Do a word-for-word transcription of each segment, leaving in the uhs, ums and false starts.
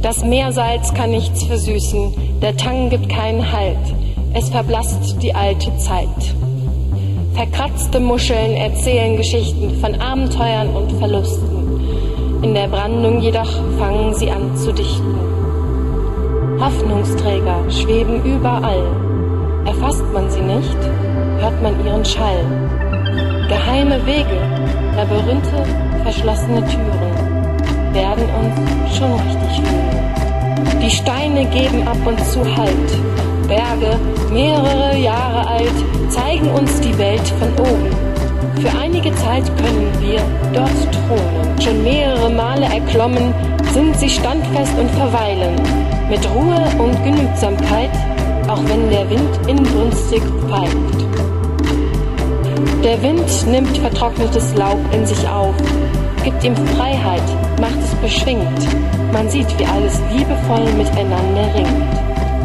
Das Meersalz kann nichts versüßen, der Tang gibt keinen Halt, es verblasst die alte Zeit. Verkratzte Muscheln erzählen Geschichten von Abenteuern und Verlusten. In der Brandung jedoch fangen sie an zu dichten. Hoffnungsträger schweben überall. Erfasst man sie nicht, hört man ihren Schall. Geheime Wege, Labyrinthe, verschlossene Türen werden uns schon richtig fühlen. Die Steine geben ab und zu Halt. Berge, mehrere Jahre alt, zeigen uns die Welt von oben. Für einige Zeit können wir dort thronen. Schon mehrere Male erklommen, sind sie standfest und verweilen. Mit Ruhe und Genügsamkeit, auch wenn der Wind inbrünstig pfeift. Der Wind nimmt vertrocknetes Laub in sich auf, gibt ihm Freiheit, macht es beschwingt. Man sieht, wie alles liebevoll miteinander ringt.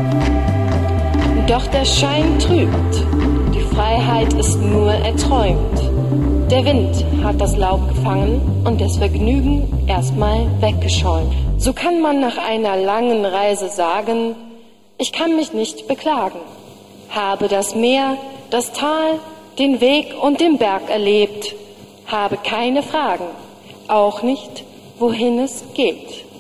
Doch der Schein trügt, die Freiheit ist nur erträumt. Der Wind hat das Laub gefangen und das Vergnügen erstmal weggeschäumt. So kann man nach einer langen Reise sagen, ich kann mich nicht beklagen, habe das Meer, das Tal, den Weg und den Berg erlebt, habe keine Fragen, auch nicht, wohin es geht.